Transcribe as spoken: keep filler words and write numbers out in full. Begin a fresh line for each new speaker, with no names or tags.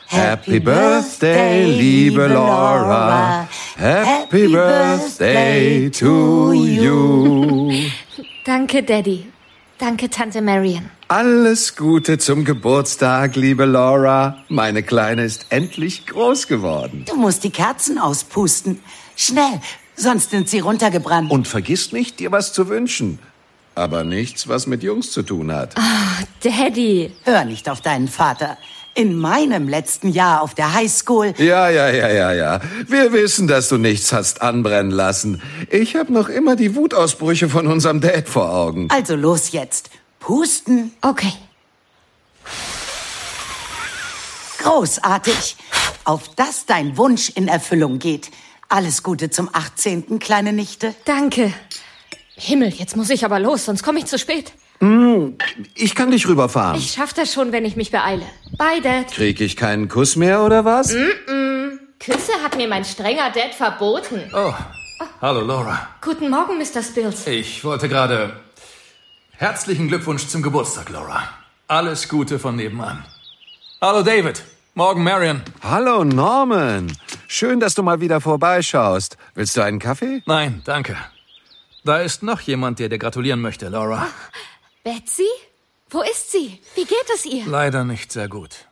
Happy Birthday, liebe Laura. Happy Birthday to you.
Danke, Daddy. Danke, Tante Marion.
Alles Gute zum Geburtstag, liebe Laura. Meine Kleine ist endlich groß geworden.
Du musst die Kerzen auspusten. Schnell, sonst sind sie runtergebrannt.
Und vergiss nicht, dir was zu wünschen. Aber nichts, was mit Jungs zu tun hat.
Oh, Daddy.
Hör nicht auf deinen Vater. In meinem letzten Jahr auf der Highschool...
Ja, ja, ja, ja, ja. Wir wissen, dass du nichts hast anbrennen lassen. Ich habe noch immer die Wutausbrüche von unserem Dad vor Augen.
Also los jetzt. Pusten.
Okay.
Großartig. Auf dass dein Wunsch in Erfüllung geht. Alles Gute zum achtzehnten, kleine Nichte.
Danke. Himmel, jetzt muss ich aber los, sonst komme ich zu spät.
Mm, ich kann dich rüberfahren.
Ich schaff das schon, wenn ich mich beeile. Bye, Dad.
Krieg ich keinen Kuss mehr, oder was?
Mm-mm. Küsse hat mir mein strenger Dad verboten.
Oh, hallo Laura.
Guten Morgen, Mister Spills.
Ich wollte gerade... Herzlichen Glückwunsch zum Geburtstag, Laura. Alles Gute von nebenan. Hallo David. Morgen Marion.
Hallo Norman. Schön, dass du mal wieder vorbeischaust. Willst du einen Kaffee?
Nein, danke. Da ist noch jemand, der dir gratulieren möchte, Laura.
Betsy? Wo ist sie? Wie geht es ihr?
Leider nicht sehr gut.